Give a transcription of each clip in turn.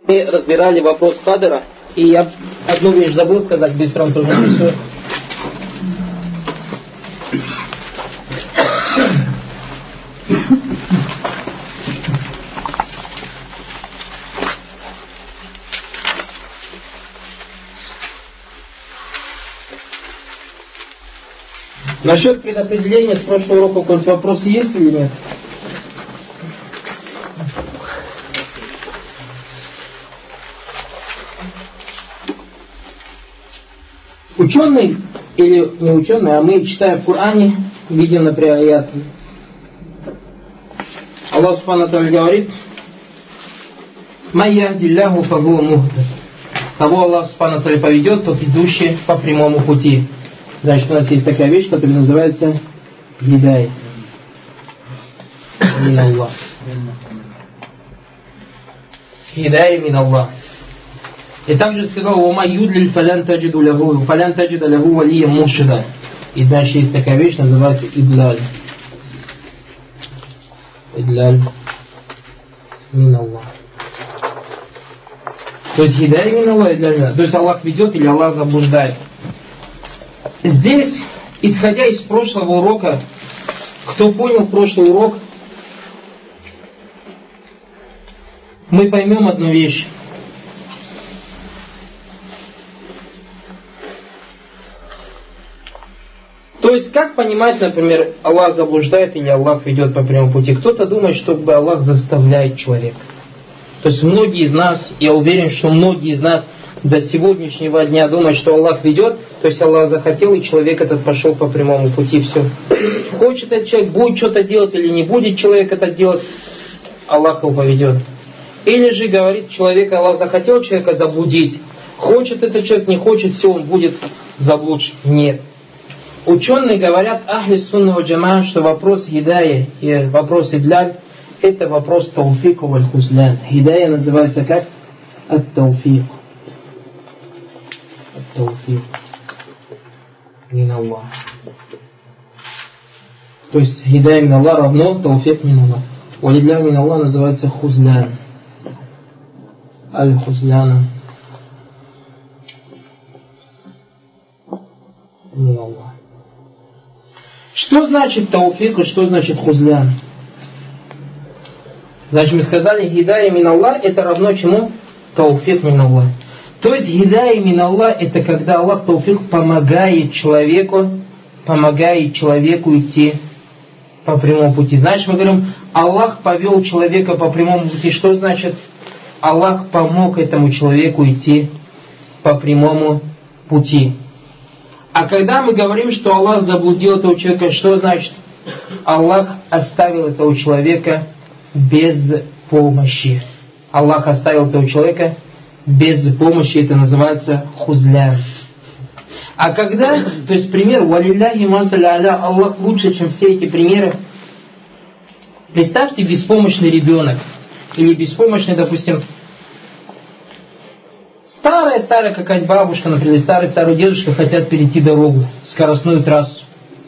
Мы разбирали вопрос кадра, и я одну вещь забыл сказать, быстро он тоже написал. Насчет предопределения с прошлого урока какой-нибудь вопрос есть или нет? Ученый или не ученый, а мы, читая в Коране, видим, например, аят. Аллах Субхану ва Тааля говорит: «Ман яхдиллаху фагуа мухтад». Кого Аллах Субхану ва Тааля поведет, тот идущий по прямому пути. Значит, у нас есть такая вещь, которая называется гидай. Мин Аллах. Гидай мин Аллах. И также сказал: «Ума юдлиль фалян таджиду лягу валия муршида». И значит, есть такая вещь, называется идлаль. Идлаль мин Аллах. То есть гидай мин Аллах, идлаль мин Аллах. То есть Аллах ведет или Аллах заблуждает. Здесь, исходя из прошлого урока, кто понял прошлый урок, мы поймем одну вещь. То есть, как понимать, например, Аллах заблуждает или Аллах ведет по прямому пути? Кто-то думает, что Аллах заставляет человека. То есть, многие из нас, я уверен, что многие из нас до сегодняшнего дня думают, что Аллах ведет, то есть Аллах захотел, и человек этот пошел по прямому пути, все. Хочет этот человек, будет что-то делать или не будет человек это делать, Аллах его поведет. Или же говорит человек, Аллах захотел человека заблудить, хочет этот человек, не хочет, все, он будет заблудшим. Нет. Ученые говорят, ахли сунна ва джамаа, что вопрос гидая и вопрос идлаль, это вопрос тауфика валь хузлян. Гидая называется как? Ат-тауфик. Ат-тауфик. Мин Аллах. То есть гидая мин Аллах равно тауфик мин Аллах. Валидля мин Аллах называется хузлян. Аль-хузляна мин Аллах. Что значит тауфик и что значит хузлян? Значит, мы сказали, гидая мин Аллах это равно чему? Тауфик мин Аллах. То есть гидая мин Аллах это когда Аллах тауфик помогает человеку идти по прямому пути. Значит, мы говорим, Аллах повел человека по прямому пути. Что значит? Аллах помог этому человеку идти по прямому пути. А когда мы говорим, что Аллах заблудил этого человека, что значит? Аллах оставил этого человека без помощи. Аллах оставил этого человека без помощи, это называется хузлян. А когда, то есть пример, валилляхи масаля аля, Аллах лучше, чем все эти примеры. Представьте, беспомощный ребенок, или беспомощный, допустим, старая какая-нибудь бабушка, например, старый дедушка хотят перейти дорогу, скоростную трассу.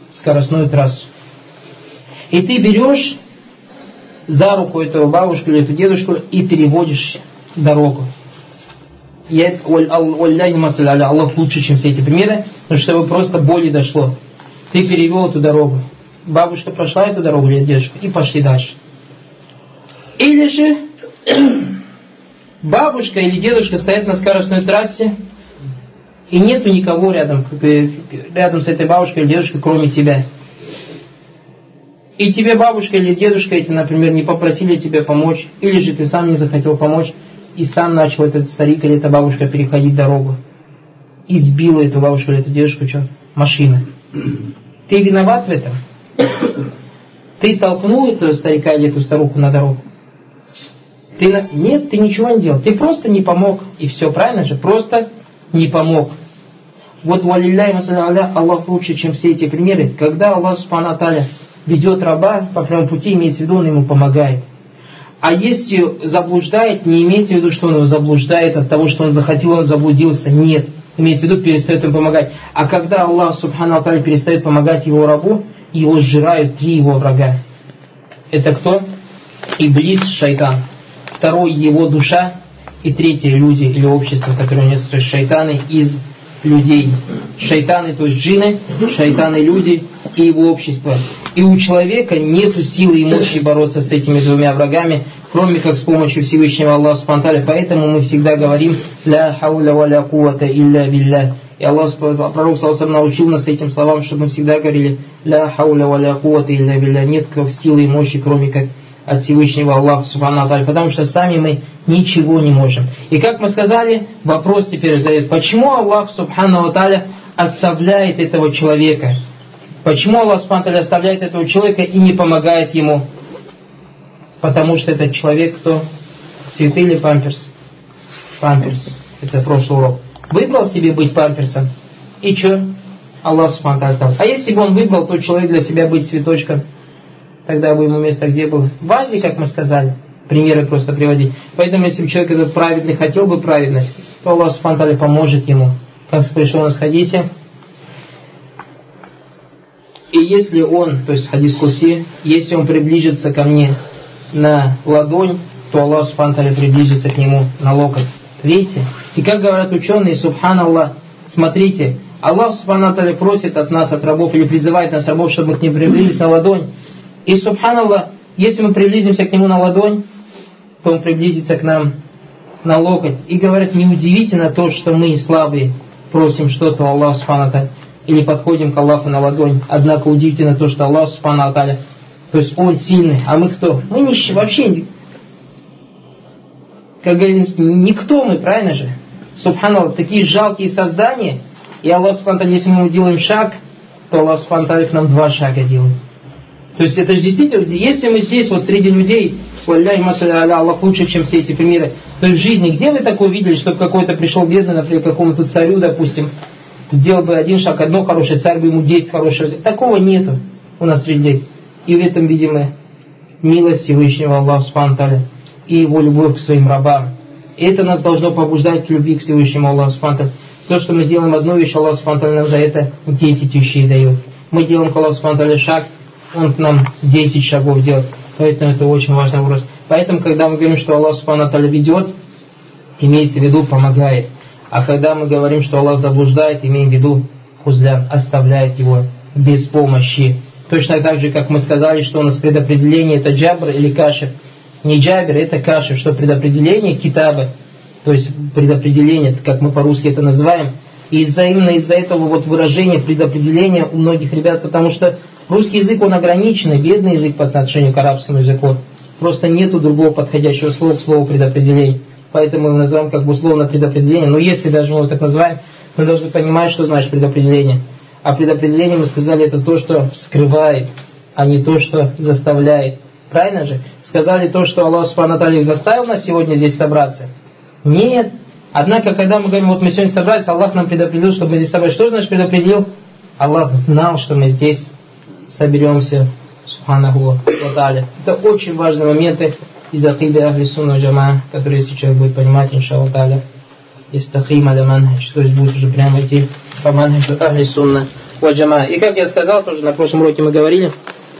И ты берешь за руку этого бабушку или эту дедушку и переводишь дорогу. И Аллах лучше, чем все эти примеры, потому что просто боли дошло. Ты перевел эту дорогу. Бабушка прошла эту дорогу или дедушка и пошли дальше. Или же бабушка или дедушка стоят на скоростной трассе, и нету никого рядом с этой бабушкой или дедушкой, кроме тебя. И тебе бабушка или дедушка эти, например, не попросили тебе помочь, или же ты сам не захотел помочь, и сам начал этот старик или эта бабушка переходить дорогу. И сбила эту бабушку или эту дедушку машина. Ты виноват в этом? Ты толкнул этого старика или эту старуху на дорогу? Нет, ты ничего не делал. Ты просто не помог. И все, правильно же? Просто не помог. Вот валилляхи масаля Аллах лучше, чем все эти примеры. Когда Аллах субхану ва тааля ведет раба по прямому пути, имеется в виду, он ему помогает. А если заблуждает, не имеется в виду, что он его заблуждает от того, что он захотел, он заблудился. Нет. Имеется в виду, перестает ему помогать. А когда Аллах субхану ва тааля перестает помогать его рабу, его сжирают 3 его врага. Это кто? Иблис, шайтан. Второй его душа И третье, люди или общество, которое несут, то есть шайтаны из людей. Шайтаны, то есть джинны, шайтаны люди и его общество. И у человека нет силы и мощи бороться с этими двумя врагами, кроме как с помощью Всевышнего Аллаха Субхану ва Тааля. Поэтому мы всегда говорим «Ля хауля ва ля куввата илля билля». И Аллах, пророк саллаллаху научил нас этим словам, чтобы мы всегда говорили «Ля хауля ва ля куввата илля билля». Нет силы и мощи, кроме как от Всевышнего Аллаха Субхану ва Тааля, потому что сами мы ничего не можем. И как мы сказали, вопрос теперь задает, почему Аллах Субхану ва Тааля оставляет этого человека? Почему Аллах Субхану ва Тааля оставляет этого человека и не помогает ему? Потому что этот человек кто? Цветы или памперс? Памперс. Это прошлый урок. Выбрал себе быть памперсом. И что? Аллах Субхану ва Тааля оставил. А если бы он выбрал тот человек для себя быть цветочком, тогда бы ему место где было? В вазе, как мы сказали. Примеры просто приводить. Поэтому, если бы человек этот праведный хотел бы праведность, то Аллах Субхану ва Тааля поможет ему. Как пришло у нас в хадисе. И если он, то есть хадис Куси, если он приближится ко мне на ладонь, то Аллах Субхану ва Тааля приблизится к нему на локоть. Видите? И как говорят ученые, субханаллах, смотрите, Аллах Субхану ва Тааля просит от нас, от рабов, или призывает нас, рабов, чтобы мы к нему приблизились на ладонь. И субханаллах, если мы приблизимся к нему на ладонь, то он приблизится к нам на локоть. И говорят, неудивительно то, что мы слабые, просим что-то у Аллаха Субхану ва Тааля, или подходим к Аллаху на ладонь. Однако удивительно то, что Аллах Субхану ва Тааля, то есть Он сильный, а мы кто? Мы вообще, как говорим, никто мы, правильно же? Субханаллах, такие жалкие создания, и Аллах Субхану ва Тааля, если мы делаем шаг, то Аллах Субхану ва Тааля к нам 2 шага делает. То есть это же действительно, если мы здесь вот среди людей, Аллах лучше, чем все эти примеры, то есть в жизни, где вы такое видели, чтобы какой-то пришел бедный, например, какому-то царю, допустим, сделал бы 1 шаг, одно хорошее, царь бы ему 10 хороших. Такого нету у нас среди людей. И в этом видим мы милость Всевышнего Аллаха Субхану ва Тааля и его любовь к своим рабам. И это нас должно побуждать к любви к Всевышнему Аллаху Субхану ва Тааля. То, что мы делаем одну вещь, Аллах Субхану ва Тааля нам за это 10 вещей дает. Мы делаем к Аллаху Субхану ва Тааля шаг, Он нам 10 шагов делает. Поэтому это очень важный вопрос. Поэтому, когда мы говорим, что Аллах Субхану ва Тааля ведет, имеется в виду помогает. А когда мы говорим, что Аллах заблуждает, имеем в виду хузлян, оставляет его без помощи. Точно так же, как мы сказали, что у нас предопределение это джабр или кашиф. Не джабр, это кашиф, что предопределение китабы, то есть предопределение, как мы по-русски это называем. И именно из-за этого вот выражения предопределения у многих ребят, потому что русский язык он ограниченный, бедный язык по отношению к арабскому языку. Просто нету другого подходящего слова к слову предопределение. Поэтому мы его называем как бы условно предопределение. Но если даже мы его так называем, мы должны понимать, что значит предопределение. А предопределение, мы сказали, это то, что скрывает, а не то, что заставляет. Правильно же? Сказали то, что Аллах Субхану ва Тааля заставил нас сегодня здесь собраться? Нет. Однако, когда мы говорим, вот мы сегодня собрались, Аллах нам предопределил, чтобы мы здесь собрались. Что значит предопределил? Аллах знал, что мы здесь соберемся. Субханаху ва Тааля. Это очень важные моменты из акиды ахли сунна джама, которые если человек будет понимать, иншаллах тааля, истахим аля манхадж, то есть будет уже прямо идти по манхаджу ахли сунна ва джама. И как я сказал, тоже на прошлом уроке мы говорили,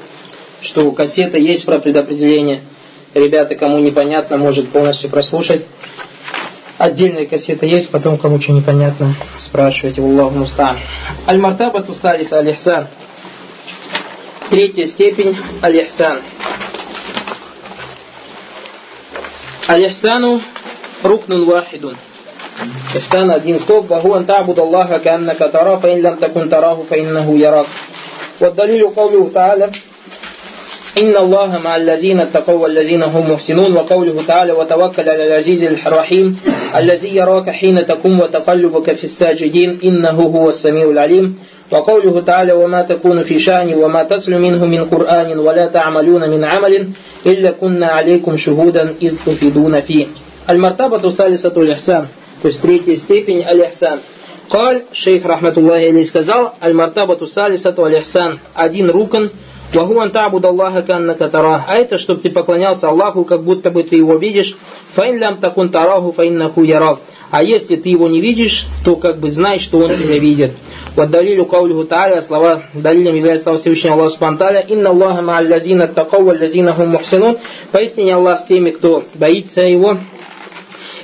что у кассеты есть про предопределение. Ребята, кому непонятно, может полностью прослушать. Отдельная кассета есть, потом кому что непонятно, спрашивайте. Аллаху муста'ан. Аль-мартабату салиса аль-ихсан. 3-я степень аль-ихсан. Аль-ихсану рукнун вахидун. Ихсан один топ. Ваху ан та'буд Аллаха кааннака тара, фа ин лам такун тараху, фа иннаху ярак. والدليل قوله تعالى إن الله مع الذين اتقوا والذين هم محسنون وقوله تعالى وتوكل على العزيز الرحيم الذي يراك حين تقوم وتقلبك في الساجدين إنه هو السميع العليم وقوله تعالى وما تكون في شأن وما تتلو منه من قرآن ولا تعملون من عمل إلا كنا عليكم شهودا إذ تفيدون فيه. المرتبة الثالثة الإحسان, то есть 3-я степень аль-ихсан. قال шейх рахматуллахи алейхи сказал аль-мартабату салисату аль-ихсан, один рукн. وَهُوَ أَنْ تَعْبُدَ اللَّهَ كَأَنَّكَ تَرَاهُ. А это, чтобы ты поклонялся Аллаху, как будто бы ты его видишь. فَإِنْ لَمْ تَكُنْ تَرَاهُ فَإِنَّهُ يَرَاكَ. А если ты его не видишь, то как бы знай, что он тебя видит. وَالدَّلِيلُ قَوْلُهُ تَعَالَى. Слова, далилем является слова Всевышнего Аллаха Субхану ва Тааля. إِنَّ اللَّهَ مَعَ الَّذِينَ اتَّقَوْا وَالَّذِينَ هُمْ مُحْسِنُونَ. Поистине Аллах с теми, кто боится его,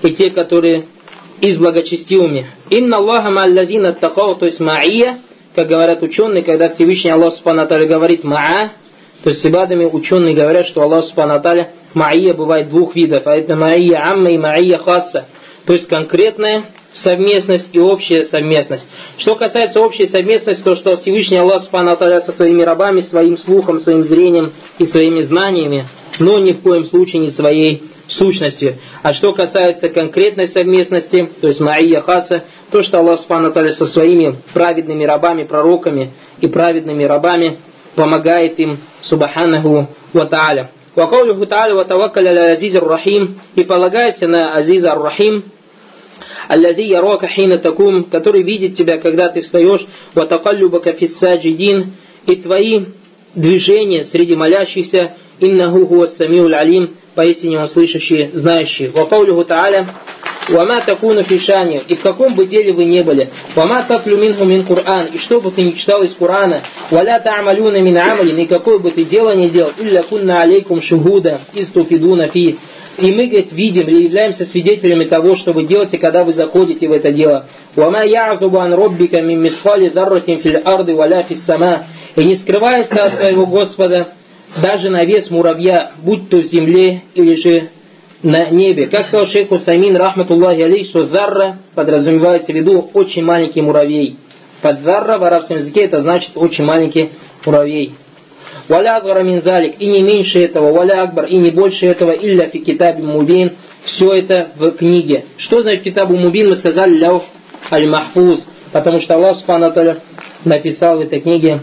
и те, которые и с благочестивыми. Инна Аллаха ма'аллазина аттакау, то есть ма'ия, как говорят ученые, когда Всевышний Аллах Субхану ва Тааля говорит ма'a, то есть с ибадами ученые говорят, что Аллах Субхану ва Тааля ма'ия бывает двух видов, а это ма'ия амма и ма'ия хасса, то есть конкретная совместность и общая совместность. Что касается общей совместности, то что Всевышний Аллах Субхану ва Тааля со своими рабами, своим слухом, своим зрением и своими знаниями, но ни в коем случае не своей сущностью. А что касается конкретной совместности, то есть ма'ия хаса, то, что Аллах Субхану ва Тааля со своими праведными рабами, пророками и праведными рабами помогает им, субханаху ва тааля. Ва каулюху тааля ва таваккаль аля азиз ар-рахим, и полагайся на азиза ар-рахим, аллази ярака хина такум, который видит тебя, когда ты встаешь, ва такаллюбака фис саджидин, и твои движения среди молящихся, иннаху хуа самиуль алим, поистине он слышащий, знающий. Ва каулюху тааля «Вама такуну фишани», и в каком бы деле вы не были, «Вама татлю минху мин Кур'ан», и что бы ты ни читал из Кур'ана, «Валя та'амалюна мин амали», никакое бы ты дело не делал, «Илля кунна алейкум шухуда, истуфидуна фи», и мы, говорит, видим или являемся свидетелями того, что вы делаете, когда вы заходите в это дело. «Вама я'зубу ан роббика мин митхали зарратин фил арды валя фис сама», и не скрывается от твоего Господа даже на вес муравья, будь то в земле или же на небе. Как сказал шейх Усаймин, рахматуллахи алейхи, что зарра подразумевается в виду очень маленький муравей. Под зарра в арабском языке это значит очень маленький муравей. Валя азгара мин залик, и не меньше этого, валя акбар, и не больше этого, илля фи китаби мубин, все это в книге. Что значит китабу мубин? Мы сказали ляух аль-махфуз, потому что Аллах Субхану ва Тааля написал в этой книге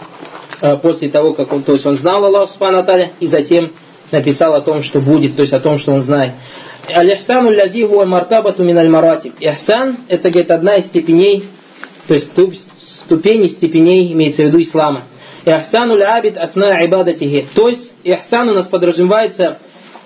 после того, как он, то есть он знал Аллах Субхану ва Тааля, и затем написал о том, что будет, то есть о том, что он знает. Аль-ихсану лязи хуа мартабату мин аль-маратиб. Ихсан — это, говорит, одна из степеней, то есть ступеней, степеней, имеется в виду ислама. Ихсану л'абид асна ибадатихи. То есть ихсан у нас подразумевается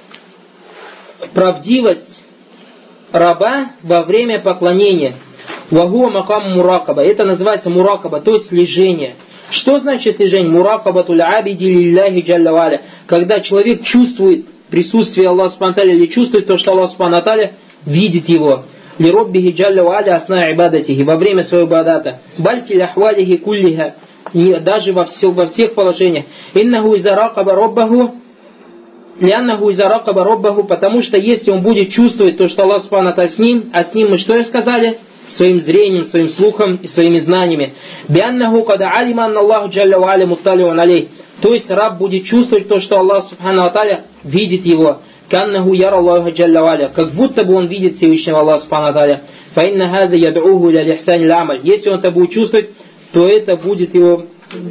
правдивость раба во время поклонения. Вагуа макам муракаба. Это называется муракаба, то есть слежение. Что значит слежение? Муракабатуль абиди лилляхи джалля валя. Когда человек чувствует присутствие Аллаха Субхану ва Тааля, или чувствует то, что Аллах Субхану ва Тааля видит его. Лироббихи джалля валя асна ибадатихи. Во время своего ибадата. Бальфи ляхвалихи куллиха. Даже во всех положениях. Иннаху изаракаба роббаху. Ляннаху изаракаба роббаху. Потому что если он будет чувствовать то, что Аллах Субхану ва Тааля с ним, а с ним мы что сказали? Своим зрением, своим слухом и своими знаниями. Бианнаху када алима анна Аллаху джалля ва аля мутталиун алей. То есть раб будет чувствовать то, что Аллах Субхану ва Тааля видит его. Каннаху яра Аллаху джалля ва аля. Как будто бы он видит Всевышнего Аллаха Субхану ва Тааля. Фа инна хаза яд'уху иля лихсани аль-амаль. Если он это будет чувствовать, то это будет его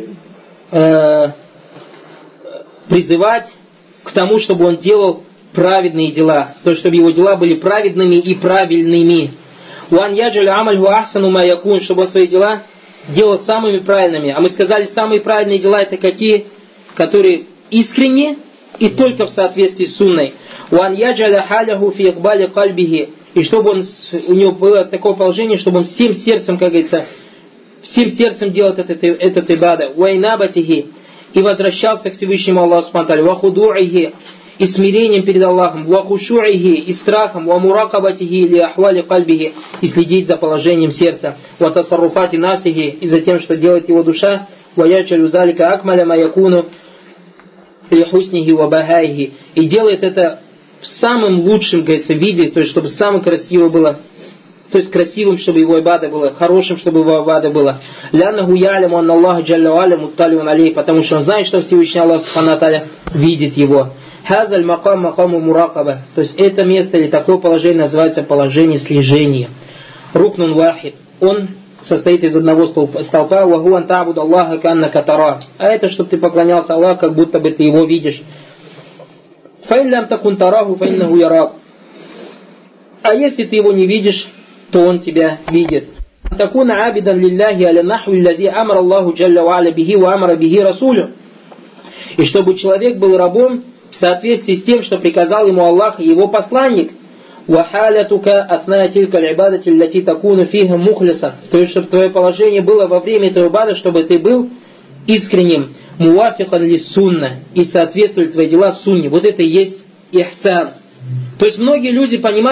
призывать к тому, чтобы он делал праведные дела. То есть, чтобы его дела были праведными и правильными. Уан яджаль амаль ху ахсану ма якун, чтобы свои дела делал самыми правильными. А мы сказали, самые правильные дела это какие? Которые искренне и только в соответствии с сунной. Уан яджаль халяху фи игбали кальбихи. И чтобы у него было такое положение, чтобы он всем сердцем, как говорится, всем сердцем делал этот ибада. Уайнабатихи. И возвращался к Всевышнему Аллаху Субхану ва Тааля. Вахуду'ихи. И смирением перед Аллахом, вахушу'ихи, и страхом, вамуракабатихи или ахвали кальбихи, и следить за положением сердца, ватасарруфати насихи, и за тем, что делает его душа, ваячалю залика акмаля маякуну, лихуснихи вабахайхи, и делает это в самом лучшем, говорится, виде, то есть, чтобы самое красивое было, то есть красивым, чтобы его ибада было, хорошим, чтобы его ибада было. Ляннаху яляму анна Аллаха джалля ва аля мутталиун алей, потому что он знает, что Всевышний Аллах Субхану ва Тааля видит его. Хазаль макам макаму муракаба. То есть это место или такое положение называется положение слежения. Рукнун вахид. Он состоит из одного столпа. Вахуан табуд Аллаха канна катара. А это, чтобы ты поклонялся Аллаху, как будто бы ты его видишь. Фаин лям такун тараху фаиннаху яраб. А если ты его не видишь, то он тебя видит. Такуна абидан лилляхи аля нахви лази амар Аллаху джалля ва аля бихи ва амара бихи расулю. И чтобы человек был рабом в соответствии с тем, что приказал ему Аллах и его посланник. وَحَالَتُكَ أَثْنَاءَ تِلْكَ الْعِبَادَةِ الَّتِي تَكُونُ فِيهَا مُخْلِصًا. То есть, чтобы твое положение было во время этой ибады, чтобы ты был искренним, муафикан ли сунна, и соответствуют твои дела сунне. Вот это и есть ихсан. То есть, многие люди понимают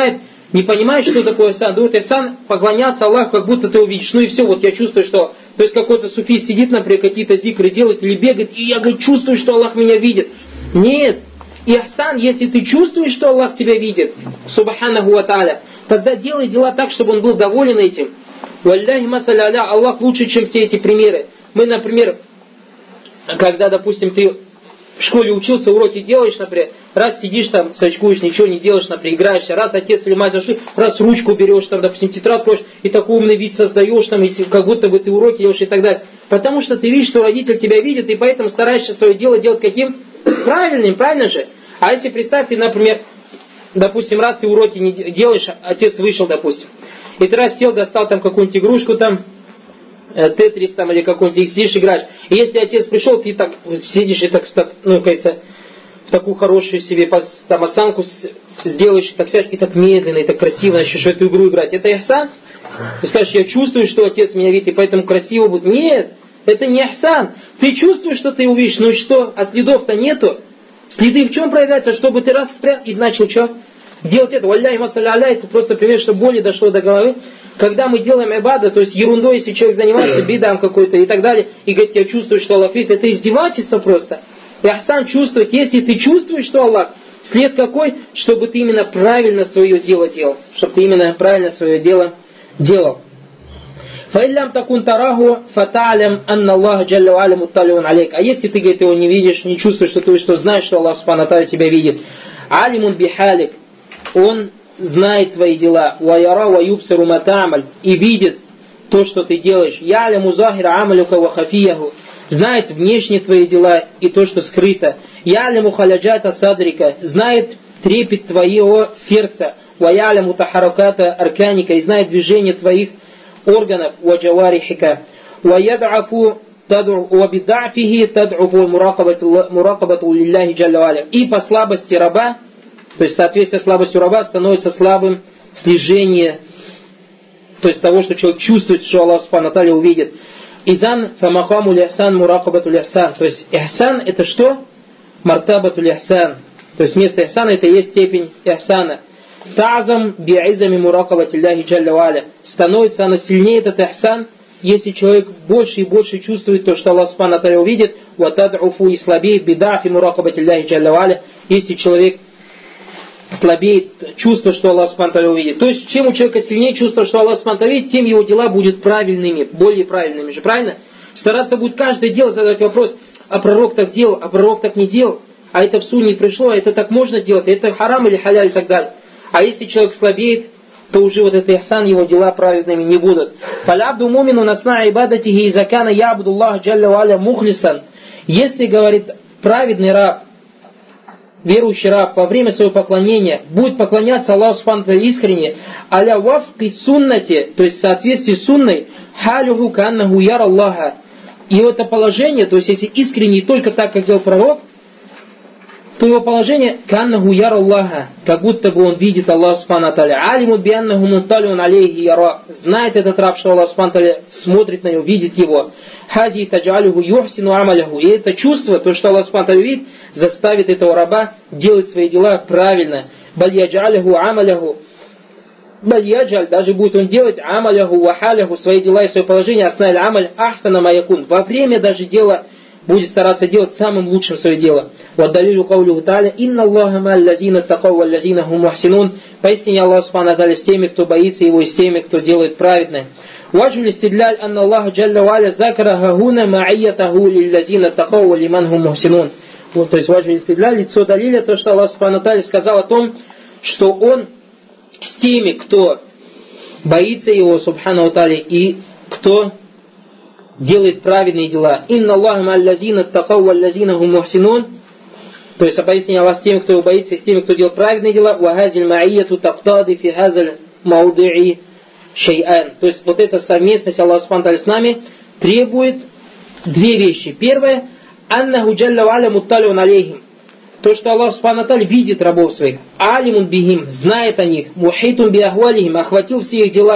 Не понимает, что такое ихсан. Думает, ихсан поклоняться Аллаху, как будто ты увидишь. Ну и все, вот я чувствую, что... То есть какой-то суфист сидит, например, какие-то зикры делает или бегает, и я, говорит, чувствую, что Аллах меня видит. Нет. Ихсан, если ты чувствуешь, что Аллах тебя видит, субханаху ва тааля, тогда делай дела так, чтобы он был доволен этим. Валляхи масаля аля, Аллах лучше, чем все эти примеры. Мы, например, когда, допустим, ты в школе учился, уроки делаешь, например, раз сидишь там, сачкуешь, ничего не делаешь, например, играешься, раз отец или мать зашли, раз ручку берешь, там, допустим, тетрадку, и такой умный вид создаешь, там, и как будто бы ты уроки делаешь и так далее. Потому что ты видишь, что родитель тебя видит, и поэтому стараешься свое дело делать каким? Правильным, правильно же? А если представь, ты, например, допустим, раз ты уроки не делаешь, отец вышел, допустим, и ты раз сел, достал там какую-нибудь игрушку, там, Тетрис там или какой-нибудь, сидишь, играешь. И если отец пришел, ты так сидишь и так, ну, кажется, в такую хорошую себе там осанку сделаешь, и так сядешь, и так медленно, и так красиво начнешь в эту игру играть. Это ихсан? Ты скажешь, я чувствую, что отец меня видит, и поэтому красиво будет. Нет, это не ихсан. Ты чувствуешь, что ты увидишь, ну и что? А следов-то нету. Следы в чем проявляются? Чтобы ты раз спрятал и начал что? Делать это. Валляхи масаля аля, это просто пример, чтобы боли дошло до головы. Когда мы делаем ибада, то есть ерундой, если человек занимается бидам какой-то и так далее, и говорит, я чувствую, что Аллах видит, это издевательство просто. Ихсан чувствовать, если ты чувствуешь, что Аллах, след какой, чтобы ты именно правильно свое дело делал. Чтобы ты именно правильно свое дело делал. فَإِلَّمْ تَكُنْ تَرَاهُ فَتَعْلَمْ أَنَّ اللَّهَ جَلَّ وَعَلَى مُطَّلِعٌ عَلَيْكَ. А если ты, говорит, его не видишь, не чувствуешь, что ты что знаешь, что Аллах Субхану ва Тааля тебя видит. алимун бихалик, он знает твои дела, ваяра ва юбсиру ма та'маль, и видит то, что ты делаешь. Я'ляму захира амалюка ва хафияху, знает внешне твои дела и то, что скрыто. Я'ляму халяджата садрика, знает трепет твоего сердца. Ва я'ляму тахараката арканика, и знает движение твоих органов. Ва джаварихика. Ва яд'афу وَبِدَعْفِهِ تَدْعُفُ مُرَاقَبَةُ لِلَّهِ جَلَّ وَعَلَى. И по слабости раба, то есть в соответствии с слабостью раба, становится слабым слежение, то есть того, что человек чувствует, что Аллах Субхану ва Тааля увидит. Изан фамакаму лихсан муракабату лихсан. То есть ихсан это что? Мартабату лихсан. То есть вместо ихсана это и есть степень ихсана. Тазам би'изами муракабати Аллахи джалля ва аля. Становится она сильнее, этот ихсан, если человек больше и больше чувствует то, что Аллах Субхану ва Тааля увидит, ватад'уфу и слабеет бида'фи муракабати Аллахи джалля ва аля. Если человек слабеет чувство, что Аллах Субхану ва Тааля увидит. То есть, чем у человека сильнее чувство, что Аллах Субхану ва Тааля видит, тем его дела будут правильными, более правильными же, правильно? Стараться будет каждое дело задать вопрос, а пророк так делал, а пророк так не делал, а это в сунне пришло, а это так можно делать, а это харам или халяль и так далее. А если человек слабеет, то уже вот это ихсан, его дела праведными не будут. Фалябду мумину насна ибадатихи изакана ябду Аллах джалля ва аля мухлисан. Если, говорит, праведный раб, верующий раб во время своего поклонения будет поклоняться Аллаху Субхану ва Тааля искренне, аля вафки суннати, то есть в соответствии с сунной, халюху каннаху яр Аллаха. И это положение, то есть если искренне только так, как делал пророк, то его положение каннаху яр Аллаха, как будто бы он видит Аллаха Субхану ва Тааля. Алимут бианнаху мутталиун алейхи яра. Знает этот раб, что Аллах Субхану ва Тааля смотрит на него, видит его. Хази таджалюху юхсину амаляху. И это чувство, то, что Аллах Субхану ва Тааля видит, заставит этого раба делать свои дела правильно. Бальяджаляху амаляху. Бальяджаль, даже будет он делать амаляху вахаляху, свои дела и свое положение, асналь амаль ахсана маякун. Во время даже дела будет стараться делать самым лучшим свое дело. وَالدَّلِيلُ قَوْلُهُ تَعَالَى إِنَّ اللَّهَ مَعَ الَّذِينَ اتَّقَوْا وَالَّذِينَ هُمْ مُحْسِنُونَ. Поистине Аллах Субхану ва Тааля с теми, кто боится его, и с теми, кто делает праведное. وَجْهُ الْإِسْتِدْلَالِ أَنَّ اللَّهَ جَلَّ وَعَلَى ذَكَرَ هَهُنَا مَعِيَّتَهُ لِلَّذِينَ اتَّقَوْا وَلِمَنْ هُمْ مُحْسِنُونَ. Вот, то есть ваджу истидлял, лицо далиля, то, что Аллах Субхану ва Тааля сказал о том, что Он с теми, кто боится Его, Субхану ва Тааля, и кто делает праведные дела. Инна Аллаху ма'аллазина аттакау валлазина хум мухсинун. То есть, поистине Аллах с теми, кто его боится, и с теми, кто делает праведные дела. Вахазиль ма'ияту тактади фи хазаль мауди'i шей'ан. То есть, вот эта совместность Аллаха Субхану ва Тааля с нами требует две вещи. Первое, аннаху джалля ва аля мутталиун алейхим. То, что Аллах Субхану ва Тааля видит рабов своих. Алимун бихим, знает о них. Мухитун би ахвалихим, охватил все их дела.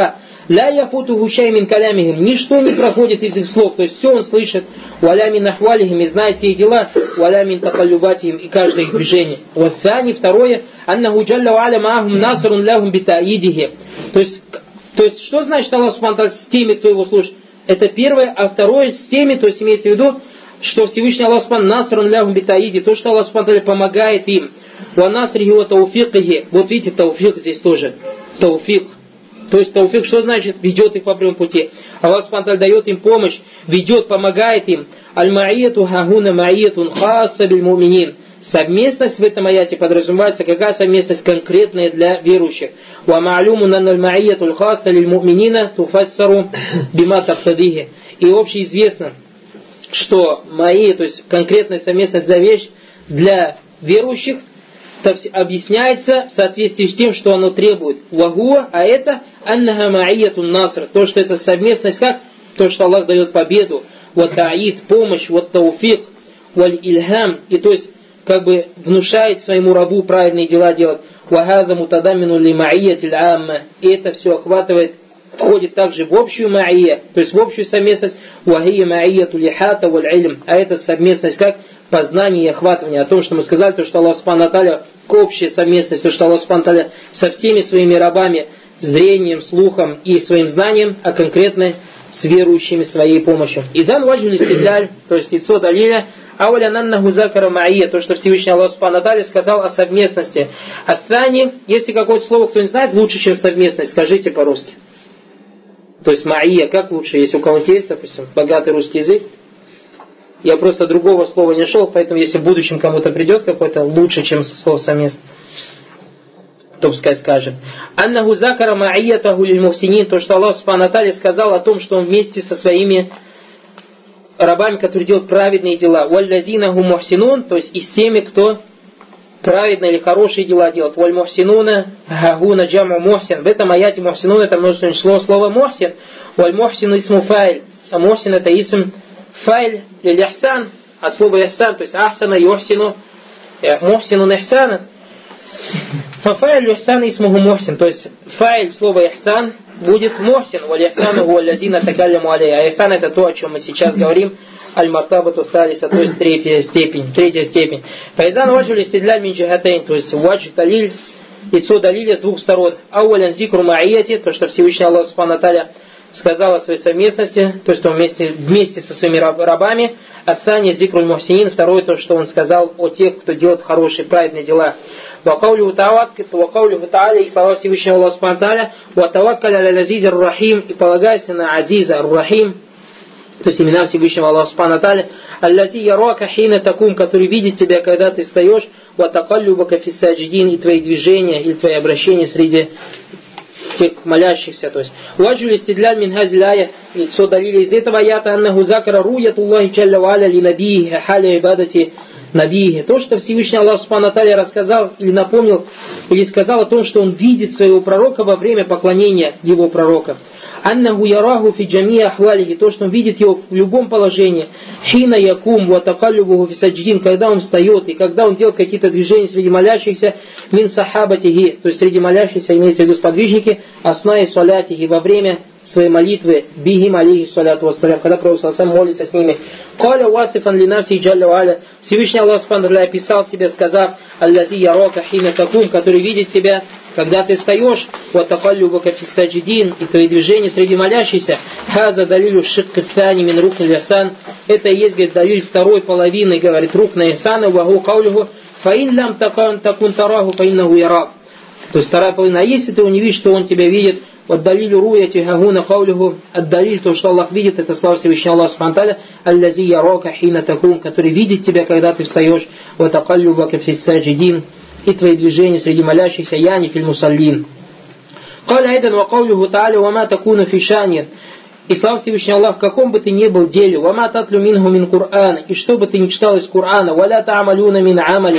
ля яфутуху шай мин калямихим, ничто не проходит из их слов, то есть все он слышит, валя мин ахвалихим, и знает все их дела, валя мин такаллюбатихим, и каждое их движение. Ваффани, второе, аннаху джалля ва аля маахум насрун лахум битаидихи. То есть, что значит Аллах Субхану ва Тааля с теми, кто его слушает? Это первое, а второе с теми, то есть имеется в виду, что Всевышний Аллах Субхану насрун лахум битаиди, то, что Аллах Субхану ва Тааля помогает им. Ва насрихи ва тауфикихи. Вот видите, тауфик здесь тоже. Тауфик. То есть тауфик, что значит? Ведет их по прямому пути. Аллах Субхану ва Тааля дает им помощь, ведет, помогает им. Аль-ма'iяту хагуна ма'iятун хасса биль муминин. Совместность в этом аяте подразумевается, какая совместность конкретная для верующих. Ва ма'люмун анна аль-ма'iяту хасса лиль муминина туфассару бима тафтадихи. И общеизвестно, что ма'i, то есть конкретная совместность для верующих, объясняется в соответствии с тем, что оно требует. Вагуа, а это аннаха ма'iятун наср. То, что это совместность, как? То, что Аллах дает победу. Вот та'ид, помощь, вот тауфик, валь ильхам. И то есть, как бы внушает своему рабу правильные дела делать. Вахаза мутадамину ли ма'iятиль амма. И это все охватывает, входит также в общую ма'ия, то есть в общую совместность. Вахия ма'iяту лихата валь ильм. А это совместность как? Познание и охватывание. О том, что мы сказали, то, что Аллах Субхану ва Тааля, общая совместность, то, что Аллах Субхану ва Тааля со всеми своими рабами, зрением, слухом и своим знанием, а конкретно с верующими своей помощью. Изан ваджу истидляль, то есть лицо далиля, ауля наннаху закара ма'ия, то, что Всевышний Аллах Субхану ва Тааля сказал о совместности. Аттани, если какое-то слово кто не знает лучше, чем совместность, скажите по-русски. То есть ма'ия, как лучше, если у кого-то есть, допустим, богатый русский язык. Я просто другого слова не нашел, поэтому если в будущем кому-то придет какой-то лучше, чем слово совместно, то пускай скажет. Аннаху закара ма'iятаху лиль мухсинин, то, что Аллах Субхану ва Тааля сказал о том, что он вместе со своими рабами, которые делают праведные дела. Валлазинаху мухсинун, то есть и с теми, кто праведные или хорошие дела делает. Валь мухсинуна гагуна джаму мухсин. В этом аяте мухсинун это множественное число слова мухсин. Валь мухсину исму файль. А мухсин это исм файль или ихсан, а слово ихсан, то есть ахсана юхсину, мухсину ихсана. Фафайль ихсан исмуху мухсин, то есть файль слова ихсан будет мухсин, валь ихсану гуаллазина такаляму алей. А ихсан это то, о чем мы сейчас говорим, аль-мартабату талиса, то есть третья степень. Файзан ваджу листидляль мин джихатейн, то есть ваджу талиль, лицо далиля с двух сторон. Ауалян зикру ма'ияти, то, что Всевышний Аллах Субхану ва Тааля сказал о своей совместности, то, что он вместе со своими рабами. Аттани зикруль мухсинин, второе, то, что он сказал о тех, кто делает хорошие, праведные дела. Вакаулю та'аля, и слова Всевышнего Аллаха Субхану ва Тааля, ватаваккаль аля азиз ар-рахим, и полагайся на азиза ар-рахим, то есть имена Всевышнего Аллаха Субхану ва Тааля, аллати ярака хина такум, который видит тебя, когда ты встаешь, ватакаллюбака фиссаджидин, и твои движения, или твои обращения среди тех молящихся, то есть ваджу листидляль мин хазиляя, лицо далили из этого аята аннаху закара руятуллахи джалля ва аля ли набиихи халя ибадати набиихи. То, что Всевышний Аллах Субхану ва Тааля рассказал или напомнил, или сказал о том, что он видит своего пророка во время поклонения его пророка. Аннаху яраху фи джамия ахвалихи, то, что он видит его в любом положении. Хина якум ва такаллюбуху фи садждин, когда он встает и когда он делает какие-то движения среди молящихся, мин сахабатихи, то есть среди молящихся имеется в виду сподвижники, аснаи салятихи, во время своей молитвы, бихим алейхи саляту вассалям, когда Пророк молится с ними. Каля васифан линавси джалля ва аля, Всевышний Аллах Субхану ва Тааля описал себя, сказав, аллази ярака хина такум, который видит тебя, когда ты встаешь, ватакаллюбака фиссаджидин, и твои движения среди молящихся, хаза далилю шикка фани мин рукн лихсан, это и есть, говорит, далиль второй половины, говорит, рук на ихсана, вагу каулюху, фаин лям такун тараху, фаиннаху ярак. То есть вторая половина, а если ты его не видишь, что он тебя видит, вот далилю руяти гагуна каулюху, отдалиль, то, что Аллах видит, это слава Всевышнего Аллаха Субхану ва Тааля, аллази ярака хина такун, который видит тебя, когда ты встаешь, ватакаллюбака фиссаджидин, и твои движения среди молящихся, яни филь мусаллин. Каля айдан ва каулюху та'аля ва ма такуна фи шани. И слава Всевышний Аллах, в каком бы ты ни был деле, ва ма татлю минху мин Кур'ана, и что бы ты ни читал из Кур'ана, ва ля та'амалюна мин амалин,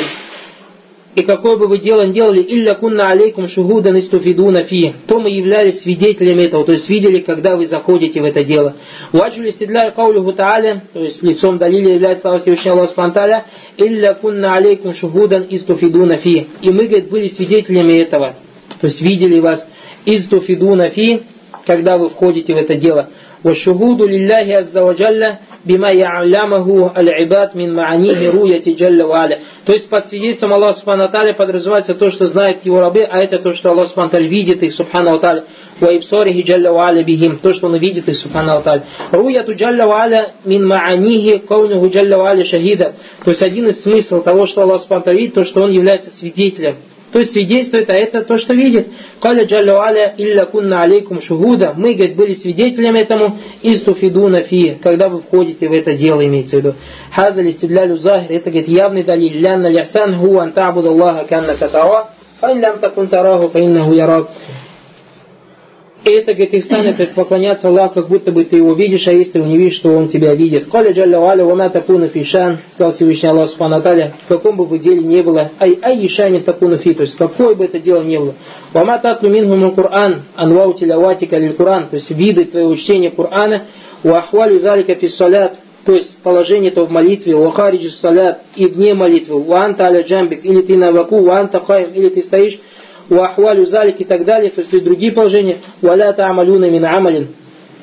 и какое бы вы дело ни делали, илля кунна алейкум шухудан истуфидуна фи, то мы являлись свидетелями этого, то есть видели, когда вы заходите в это дело. Ваджу листидля каулюху та'аля, то есть лицом далили является слава Всевышнего Аллаха Субхану ва Тааля, илля кунна алейкум шухудан истуфидуна фи, и мы, говорит, были свидетелями этого, то есть видели вас истуфидуна фи, когда вы входите в это дело. وَالشُّهُودُ لِلَّهِ عَزَّ وَجَلَّ بِمَا يَعْلَمَهُ الْعِبَادِ مِنْ مَعَانِهِ رُؤْيَةِ جَلَّ وَعَلَى. То есть под свидетельством Аллаха Субхану ва Тааля подразумевается то, что знают его рабы, а это то, что Аллах Субхану ва Тааля видит их, Субхану ва Тааля. وَإِبْصَارِهِ جَلَّ وَعَلَى بِهِمْ. То, что он видит их, Субхану ва Тааля. رُؤْيَةُ جَلَّ وَعَلَى مِنْ مَعَانِهِ كَوْنُهُ جَلَّ وَعَلَى شَهِيدًا. То есть один из смыслов того, что Аллах Субхану ва Тааля видит, то, что он является свидетелем. То есть свидетельствует, а это то, что видит. «Каля джалля ва'аля илля кунна алейкум шухуда». Мы, говорит, были свидетелями этому «Истуфидуна фи», когда вы входите в это дело, имеется в виду. «Хаза листидлялю захир», это, говорит, явный далиль. «Лянна лясан ху ан та'буду Аллаха канна катара, фаин лям такун тараху, фаиннаху ярак». И это, говорит, ихсан, это поклоняться Аллаху, как будто бы ты его видишь, а если ты не видишь, что он тебя видит. «Каля джалля ва'аля ва ма такуна фи шан», сказал Всевышний Аллах Субхану ва Тааля, в каком бы вы деле не было, ай шанин такуна фи, то есть какое бы это дело не было. «Ва ма татлу минху мин Кур'ан, анвау тилаватика лиль Кур'ан», то есть виды твоего чтения Кур'ана, «ва ахвалю залика фи салят», то есть положение этого в молитве, «ва хариджи салят», и вне молитвы, «ва анта аля джамбик», или ты на ваку, «ва анта каим», или ты стоишь, уахвалю залик и так далее, то есть и другие положения, валя та'амалюна мин амалин.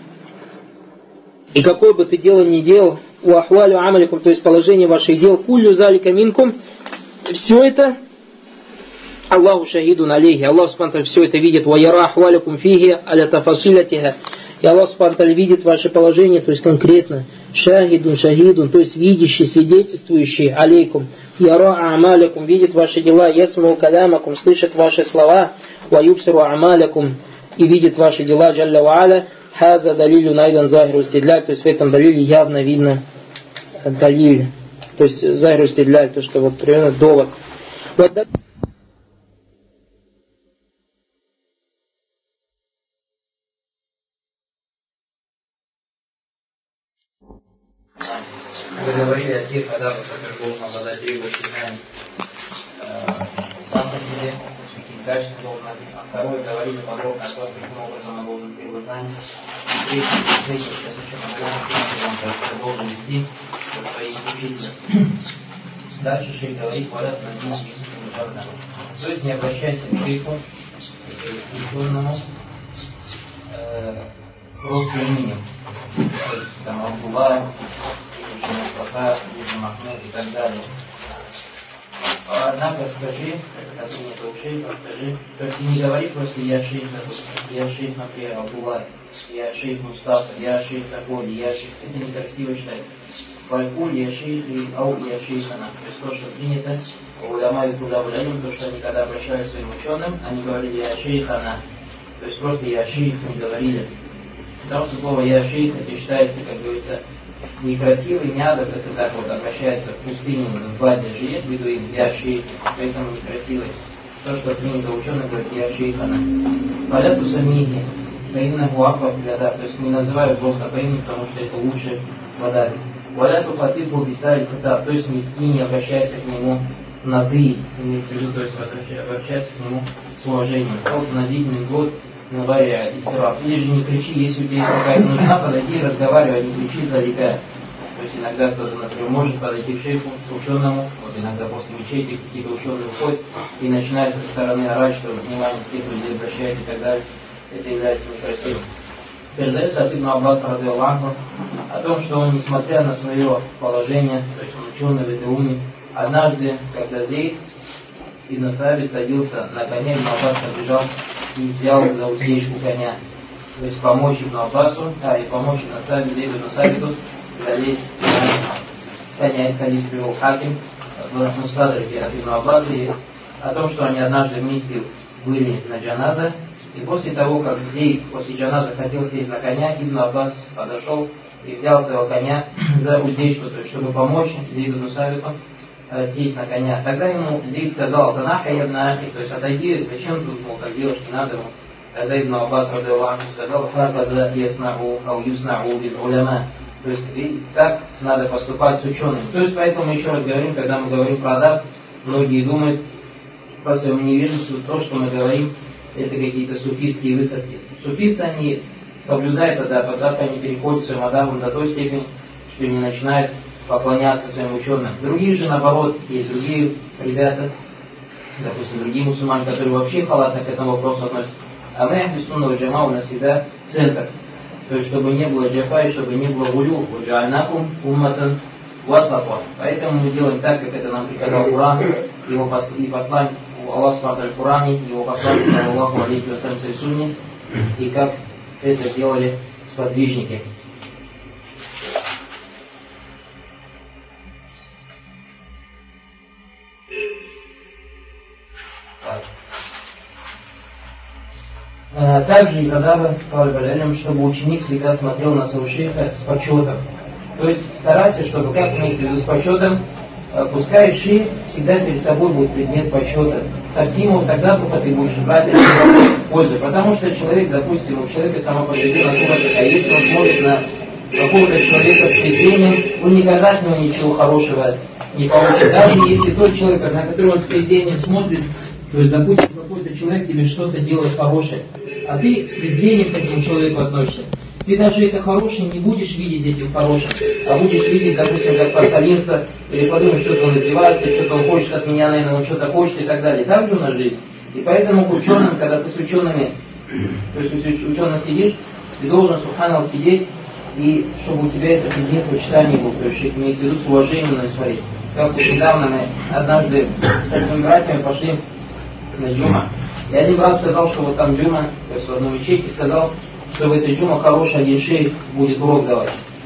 И какое бы ты дело ни делал, уахвалю амаликум, то есть положение ваших дел, куллю залика минкум, все это Аллаху шахидун алейхи, Аллах субхану все это видит, ва яра ахваликум фиги аля тафасилятиха, и Аллах субхану видит ваше положение, то есть конкретно, шахидун, то есть видящий, свидетельствующий алейкум. Яра а'малякум, видит ваши дела, ясму калямакум, слышит ваши слова, ва юбсиру а'малякум, и видит ваши дела, джалля ва аля, хаза далилю найдан захиру истидляль, то есть в этом далиле явно видно далиль, то есть захиру истидляль, то, что вот примерно довод. Вы говорили о тех адабах, которые должен обладать требующий знаний сам по себе, какие качества должен написать. Второе, говорили подробно о том, каким образом он должен требовать знаний. Третье, сейчас еще он должен вести со своим учителем. Дальше шейх говорит, поряд на день языка. То есть не обращайся к шейху, к ученому, просто именем. То есть там Абдулла, Мустафа, Махмуд и так далее. Однако скажи, как принято у шейха, скажи, то есть не говори просто я шейх, например, Абдулла, я шейх Мустафа, я шейх такой, я шейх, это некрасиво читать. Валькуль, я шейх, ау, я шейхана. То есть то, что принято, уляма и куда то, что они когда обращались к своим ученым, они говорили я шейхана. То есть просто я шейх не говорили. Потому что слово я шейх, это считается, как говорится, некрасивый, не адов, это так вот обращается в пустыню, в баде живет, бедуин, я шейх, поэтому некрасивый. То, что принято ученый, говорит, я шейхана. Валяту самихи, таинна гуаква пляда, то есть не называют просто по имени, потому что это лучше вода. Валяту фатиху биталь ката, то есть не обращайся к нему на ты, имеется в виду, то есть обращайся к нему с уважением. Вот на видный год, или же не кричи, если у тебя есть какая-то нужда, подойди и разговаривай, не кричи издалека. То есть иногда кто-то, например, может подойти к шейху, к ученому, вот иногда после мечети какие-то ученые уходят и начинают со стороны орать, что внимание всех людей обращает и так далее. Это является некрасивым. Передается от Ибн Аббаса радиаллаху о том, что он, несмотря на свое положение, то есть он ученый в этой уме, однажды, когда Зейд Ибн Табит садился на коне, Ибн Аббас побежал и взял за уздечку коня. То есть помочь Ибн Аббасу, и помочь Ибн Табиту, Зейду Ибн Сабиту залезть на коня. Хадис привел Хаким в Мустадраке от Ибн Аббаса о том, что они однажды вместе были на джаназа, и после того, как Зейд после джаназа хотел сесть на коня, Ибн Аббас подошел и взял этого коня за уздечку, то есть чтобы помочь Зейду Ибн Сабиту сесть на коня. Тогда ему Зейд сказал, Танаха ябна ахи, то есть отойди, зачем тут, мол, так делаешь, не надо ему. Тогда Ибн Аббас радиаллаху сказал, хаза яснаху ау юснаху бил уляма. То есть и так надо поступать с учеными. То есть поэтому мы еще раз говорим, когда мы говорим про адаб, многие думают по своему невежеству, то, что мы говорим, это какие-то суфистские выходки. Суфисты, они соблюдают адаб, однако они переходят своим адабом до той степени, что не начинают поклоняться своим ученым. Другие же, наоборот, есть другие ребята, допустим, другие мусульмане, которые вообще халатно к этому вопросу относятся. А мы, ахли сунна валь джама, у нас всегда центр. То есть, чтобы не было джафа и чтобы не было гулю. Ваджа'альнакум умматан васата. Поэтому мы делаем так, как это нам приказал Коран, и посланник Аллах Субхану в Коране, его посланник саллаллаху алейхи ва саллям в сунне, и как это делали сподвижники. Также из адаба, чтобы ученик всегда смотрел на своего шейха с почетом. То есть старайся, чтобы, как имеется в виду с почетом, пускай шейх всегда перед тобой будет предмет почета. Таким вот тогда только ты будешь брать от него пользу. Потому что человек, допустим, у человека само по себе натура такая, если он смотрит на какого-то человека с презрением, он никогда от него ничего хорошего не получит. Даже если тот человек, на которого он с презрением смотрит, то есть, допустим, какой-то человек тебе что-то делает хорошее, а ты с презрением к этому человеку относишься. Ты даже это хорошее не будешь видеть этим хорошим, а будешь видеть, допустим, как подхалимство, или подумать, что-то он издевается, что-то он хочет от меня, наверное, он что-то хочет и так далее. Так же у нас жизнь. И поэтому к ученым, когда ты с учеными, то есть ученым сидишь, ты должен, субханаллах, сидеть, и чтобы у тебя это предмет почитания был, то есть имеется в виду с уважением на смотреть. Как вот недавно мы однажды с этими братьями пошли на джума. И один брат сказал, что вот там джума, то есть в одной мечети, сказал, что в этой джума хороший один шейх будет урок давать.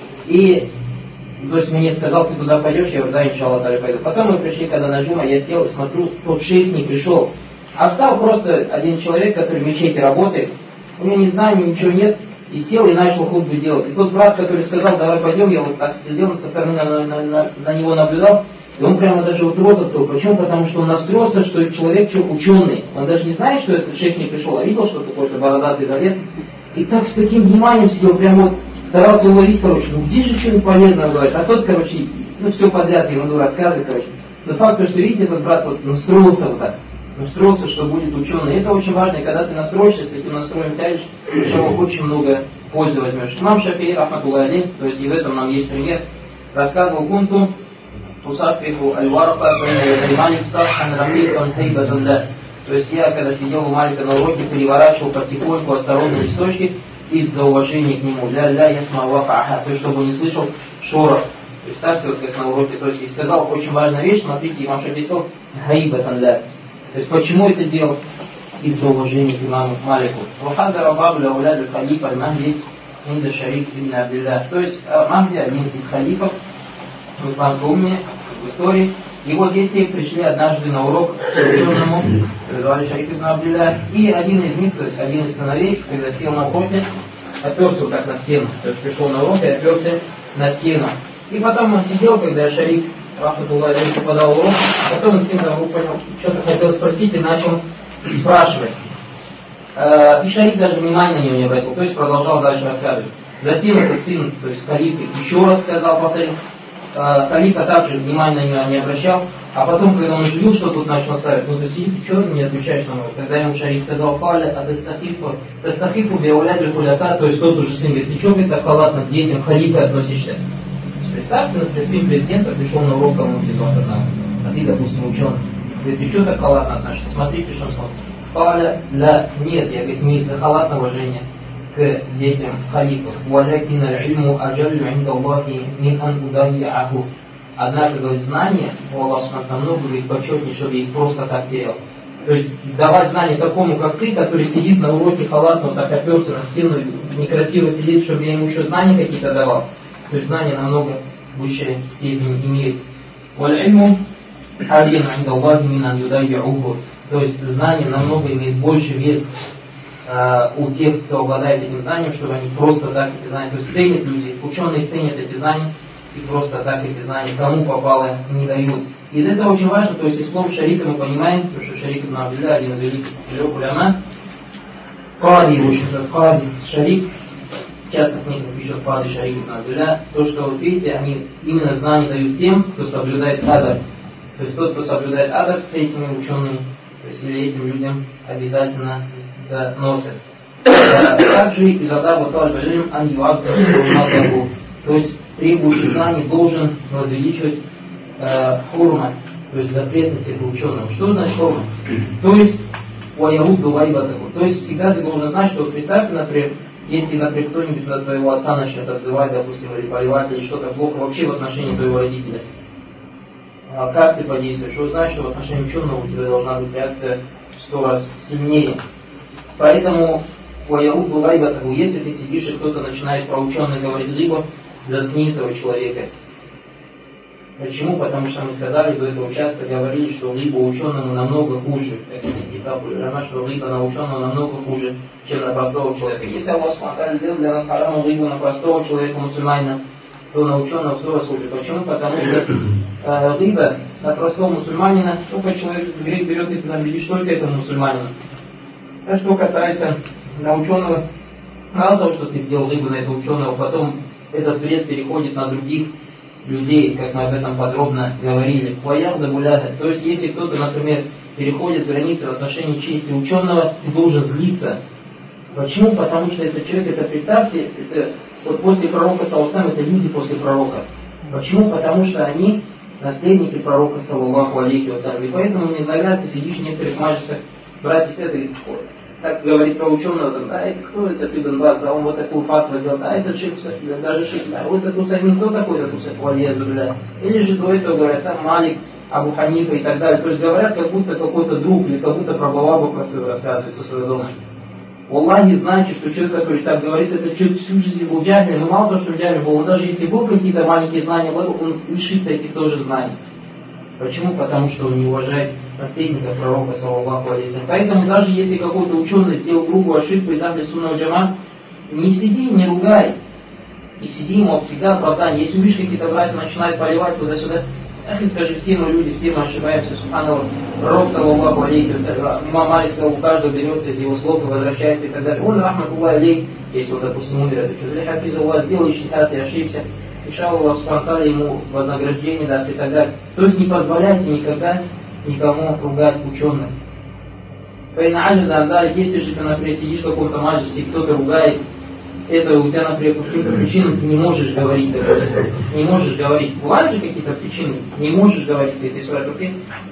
И, то есть мне сказал, ты туда пойдешь, я говорю, да, иншаллах, пойду. Потом мы пришли, когда на джума, я сел и смотрю, тот шейх не пришел. А встал просто один человек, который в мечети работает, у него ни знаний, ничего нет, и сел и начал хутбу делать. И тот брат, который сказал, давай пойдем, я вот так сидел, со стороны на него наблюдал, и он прямо даже вот рот открыл. Почему? Потому что он настроился, что человек ученый. Он даже не знает, что этот шейх не пришел, а видел, что какой-то бородатый залез. И так с таким вниманием сидел, прямо вот старался уловить, короче, ну где же что-нибудь полезное говорит. А тот, короче, ну все подряд ему рассказывает, короче. Но факт, что видите, этот брат вот настроился вот так. Настроился, что будет ученый. Это очень важно, и когда ты настроишься, с таким настроем сядешь, что очень много пользы возьмешь. Имам Шафии, рахматуллахи алейх, то есть и в этом нам есть пример, рассказывал кунту тусафиху аль-варака бейна Малик сахан рамикан хейбатан ля. То есть я, когда сидел у Малика на уроке, переворачивал потихоньку, осторожно листочки из-за уважения к нему. Ля ясма вакаха, то есть чтобы он не слышал шорох. Представьте, вот как на уроке, то есть и сказал очень важную вещь, смотрите, имам Шафии сказал хейбатан ля. То есть почему это делал? Из-за уважения к имаму Малику. Вахадара бабля уляду халифа аль-Махди инда Шариф ибн Абдилля. То есть Махди, один из халифов в исламской умме, в истории. Его дети пришли однажды на урок к ученому, звали Шариф ибн Абдилля, и один из них, то есть один из сыновей, когда сел на уроке, оперся вот так на стену. То есть пришел на урок и оперся на стену. И потом он сидел, когда Шариф рахматуллахи алейхи подал урок, потом он сильно понял, что-то хотел спросить и начал спрашивать. И Шариф даже внимания на него не обратил, то есть продолжал дальше рассказывать. Затем этот сын, то есть халиф, еще раз сказал, повторил. Халифа также внимания на него не обращал, а потом, когда он уже видел, что тут начал ставить, ну ты сидит, что ты не отвечаешь на мой? Когда ему Шариф сказал, Паля, а тастахифу биаулядль хуляка, то есть тот уже сын говорит, ты что, говорит, так халатно к детям халифа относишься? Представьте, например, сын президента пришел на урок, кому из вас одного, а ты, допустим, ученый. Говорит, ты что так халатно относишься? Смотрите, что он сказал. Паля, ля, нет, я, говорит, не из-за халатного уважения к детям халифов. Валякин аль-ильму аджалю инда Аллахи мин ан удайяху. Однако, говорит, знания у Аллаха намного, говорит, почетнее, чтобы я их просто так терял. То есть давать знания такому, как ты, который сидит на уроке халатно, так оперся на стену, некрасиво сидит, чтобы я ему еще знания какие-то давал. То есть знания намного высшей степени имеют. Валь-ильму аджалю инда Аллахи мин ан удайяху. То есть знание намного имеет больше вес у тех, кто обладает этим знанием, чтобы они просто так эти знания, то есть ценят люди, ученые ценят эти знания, и просто так эти знания кому попало не дают. Из этого очень важно, то есть из слов Шарика мы понимаем, потому что Шарик ибн Абдилля, один из великих уляма, Кади, в общем-то, Кади, Шарик, часто в книгах пишут Кади, Шарик ибн Абдилля, то, что вот видите, они именно знания дают тем, кто соблюдает адаб. То есть тот, кто соблюдает адаб, с этими учеными, то есть или этим людям обязательно носят. Также из адаба талиб-илм ан юаззим, то есть требующий знаний должен возвеличивать хурма, то есть запретность этого ученого. Что значит хурма? То есть وَيَرُدُّ غَيْبَتَهُ. То есть всегда ты должен знать, что вот представь, например, если, например, кто-нибудь на твоего отца начнет отзывать, допустим, или поливать, или что-то плохо вообще в отношении твоего родителя, как ты подействуешь? Вы знаете, что в отношении ученого у тебя должна быть реакция в 100 раз сильнее. Поэтому وَيَرُدُّ غَيْبَتَهُ. Если ты сидишь и кто-то начинает про ученых говорить, либо заткни этого человека. Почему? Потому что мы сказали, до этого часто говорили, что либо ученому намного хуже, что либо на ученого намного хуже, чем на простого человека. Если Аллах сделал для нас харамом либо на простого человека, мусульманина, то на ученого в 100 раз хуже. Почему? Потому что либо на простого мусульманина, только человек грех берет и принадлежит только этому мусульманину. А что касается на ученого, мало того, что ты сделал либо на этого ученого, потом этот вред переходит на других людей, как мы об этом подробно говорили. То есть, если кто-то, например, переходит границы в отношении чести ученого, ты должен злиться. Почему? Потому что этот человек, это представьте, это вот после пророка саллаллаху, это люди после пророка. Почему? Потому что они наследники пророка саллаллаху алейхи вассалям. И поэтому мне нравится, сидишь в некоторых маджлисах, братья и сестры, так говорит про ученого, да, это кто это Ибн Баз, да, он вот такую фатву делал, да, это шейх Сафи, даже шейх, да, вот это Усаймин, кто такой этот Усаймин, или же до этого говорят, там Малик, Абу Ханифа и так далее, то есть говорят, как будто какой-то друг, или как будто про Бабабу рассказывается со своего дома. Аллахи, знаете, что человек, который так говорит, это человек всю жизнь был джахилем, но мало того, что джахилем был, он даже если был какие-то маленькие знания, он лишится этих тоже знаний. Почему? Потому что он не уважает наследника пророка, саллаллаху алейхи. Поэтому даже если какой-то ученый сделал грубую ошибку из ахли сунна джама, не сиди, не ругай. И сиди ему всегда оправдание. Если увидишь, какие-то братья начинают поливать туда-сюда, скажи, все мы люди, все мы ошибаемся, субханаллах. Пророк, саллаллаху алейхи, имам Малик сказал, у каждого берется из его слов и возвращается и так далее. Он, рахматуллах алейх, если он, допустим, умер, это что, хафизуллах, сделал ищтихад и ошибся, иншаллах, Аллах субхану ему вознаграждение даст и так далее. То есть не позволяйте никогда никому ругать ученых. Если же ты, например, сидишь в каком-то маджлисе и кто-то ругает, это у тебя, например, по каким-то причинам ты не можешь говорить, допустим. Не можешь говорить. Бывают же какие-то причины, не можешь говорить, ты спрашиваешь, окей,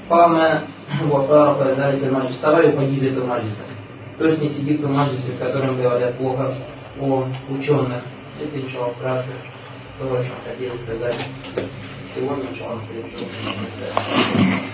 вставай и уходи из этого маджлиса. То есть не сиди в том маджлисе, в котором говорят плохо о ученых. Это иншаллах вкратце то, о чем хотел сказать сегодня, иншаллах, в следующем.